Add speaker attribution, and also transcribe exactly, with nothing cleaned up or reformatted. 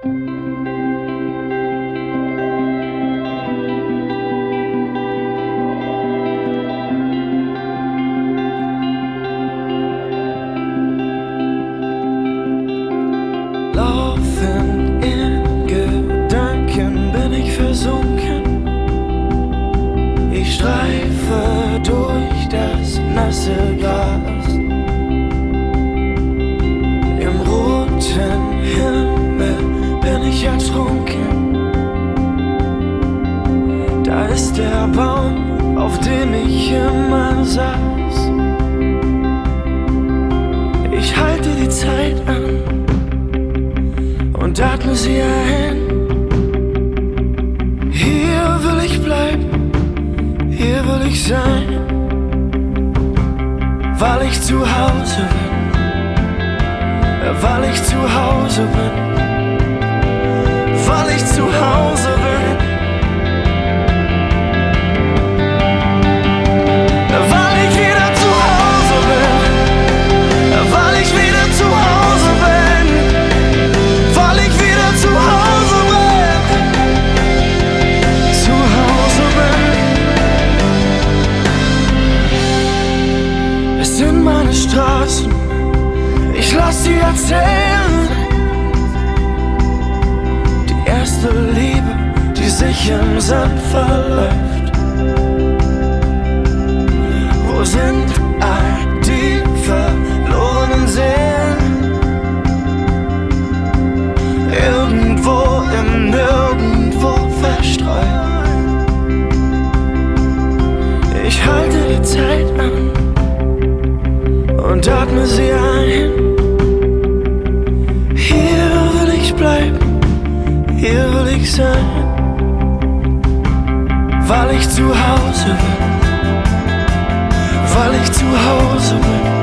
Speaker 1: Laufend in Gedanken bin ich versunken. Ich streife durch das nasse Gras. Im roten Himmel bin ich ertrunken. Da ist der Baum, auf dem ich immer saß. Ich halte die Zeit an und atme sie ein. Hier will ich bleiben, hier will ich sein, weil ich zu Hause bin, weil ich zu Hause bin, weil ich zu Hause bin, weil ich wieder zu Hause bin, weil ich wieder zu Hause bin, weil ich wieder zu Hause bin, zu Hause bin. Es sind meine Straßen, ich lass sie erzählen. Die erste Liebe, die sich im Sand verläuft. Wo sind all die verlorenen Seelen? Irgendwo im Nirgendwo verstreut. Ich halte die Zeit an und atme sie ein. Hier will ich bleiben, hier will ich sein, weil ich zu Hause bin, weil ich zu Hause bin.